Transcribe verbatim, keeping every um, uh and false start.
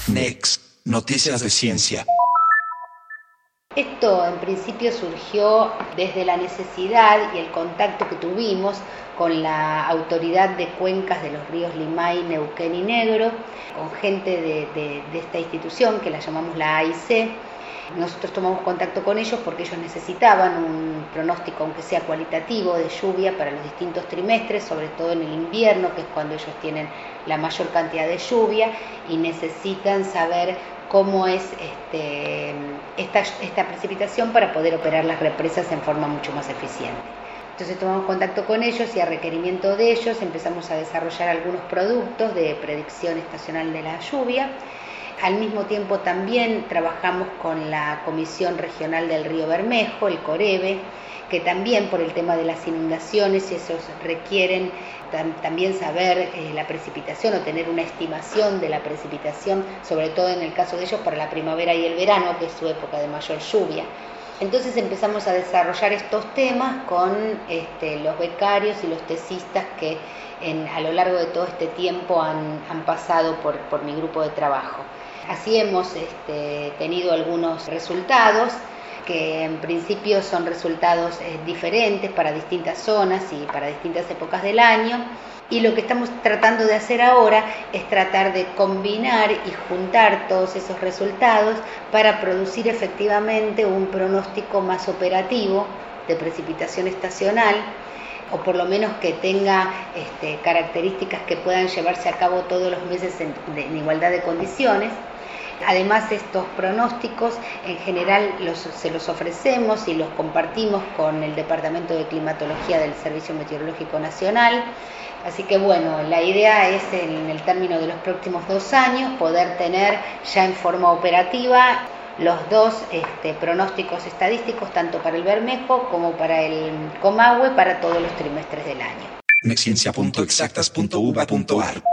Next, noticias de ciencia. Esto en principio surgió desde la necesidad y el contacto que tuvimos con la autoridad de cuencas de los ríos Limay, Neuquén y Negro, con gente de, de, de esta institución que la llamamos la A I C. Nosotros tomamos contacto con ellos porque ellos necesitaban un pronóstico, aunque sea cualitativo, de lluvia para los distintos trimestres, sobre todo en el invierno, que es cuando ellos tienen la mayor cantidad de lluvia, y necesitan saber cómo es este, esta, esta precipitación para poder operar las represas en forma mucho más eficiente. Entonces tomamos contacto con ellos y a requerimiento de ellos empezamos a desarrollar algunos productos de predicción estacional de la lluvia. Al mismo tiempo también trabajamos con la Comisión Regional del Río Bermejo, el COREBE, que también por el tema de las inundaciones, esos requieren tam- también saber eh, la precipitación o tener una estimación de la precipitación, sobre todo en el caso de ellos para la primavera y el verano, que es su época de mayor lluvia. Entonces empezamos a desarrollar estos temas con este, los becarios y los tesistas que en, a lo largo de todo este tiempo han, han pasado por, por mi grupo de trabajo. Así hemos este, tenido algunos resultados que en principio son resultados eh, diferentes para distintas zonas y para distintas épocas del año. Y lo que estamos tratando de hacer ahora es tratar de combinar y juntar todos esos resultados para producir efectivamente un pronóstico más operativo de precipitación estacional, o por lo menos que tenga este, características que puedan llevarse a cabo todos los meses en, de, en igualdad de condiciones. Además, estos pronósticos en general los, se los ofrecemos y los compartimos con el Departamento de Climatología del Servicio Meteorológico Nacional. Así que bueno, la idea es en el término de los próximos dos años poder tener ya en forma operativa los dos este, pronósticos estadísticos, tanto para el Bermejo como para el Comahue, para todos los trimestres del año. Nexciencia punto exactas punto uva punto ar